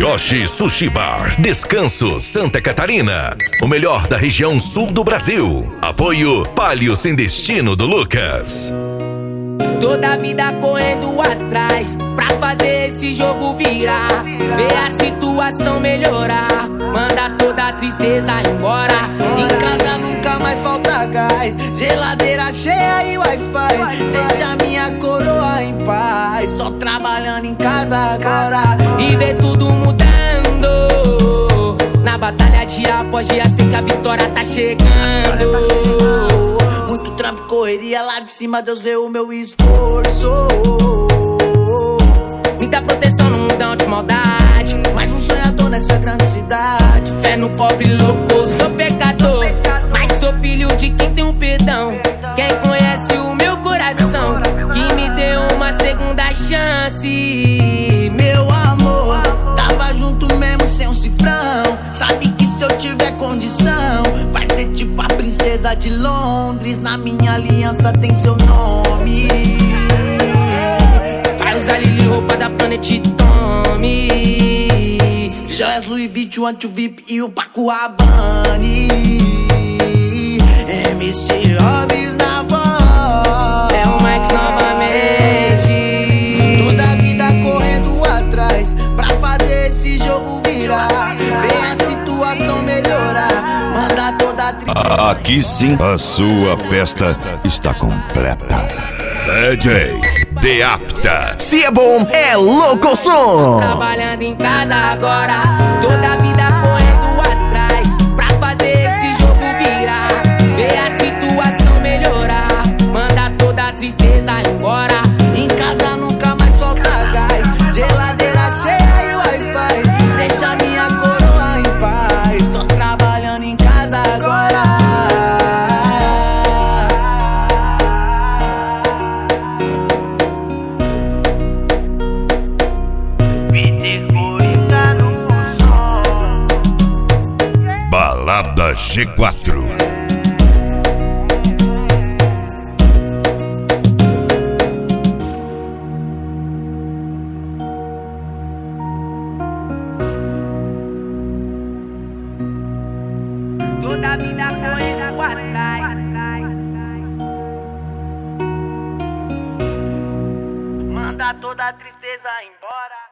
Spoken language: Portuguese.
Hiroshi Sushi Bar, Descanso, Santa Catarina. O melhor da região sul do Brasil. Apoio Palio Sem Destino do Lucas. Toda a vida correndo atrás pra fazer esse jogo virar. Ver a situação melhorar, manda toda a tristeza embora. Em casa nunca mais falta gás, geladeira cheia e Wi-Fi. Deixa minha coroa em paz, tô trabalhando em casa agora. E ver tudo mudando, na batalha dia após dia, sei que a vitória tá chegando. Muito trampo, correria lá de cima, Deus vê o meu esforço. Muita proteção no mundão de maldade, mais um sonhador nessa grande cidade. Fé no pobre louco, sou pecador, mas sou filho de quem tem um perdão. Quem conhece o meu coração, que me deu uma segunda chance. Meu amor, tava junto mesmo sem um cifrão. Sabe que se eu tiver condição, vai ser tipo a princesa de Londres. Na minha aliança tem seu nome. Vai usar Lili, roupa da Planet Tommy, joias Louis Vuitton, Anti-VIP e o Paco Rabanne. MC Hobbs na voz, é o Max novamente. Toda a vida correndo atrás pra fazer esse jogo virar. Ver a situação melhorar, manda toda a tristeza. Aqui sim, a sua festa está completa. DJ Deapta. Se é bom, é louco som. Trabalhando em casa agora, toda a vida correndo atrás pra fazer esse jogo virar. Ver a situação melhorar, manda toda a tristeza embora. Em casa nunca mais falta gás, geladeira cheia e Wi-Fi. Deixa minha coroa em paz, tô trabalhando em casa agora. Balada G4. Toda a vida correndo atrás, Manda toda a tristeza embora.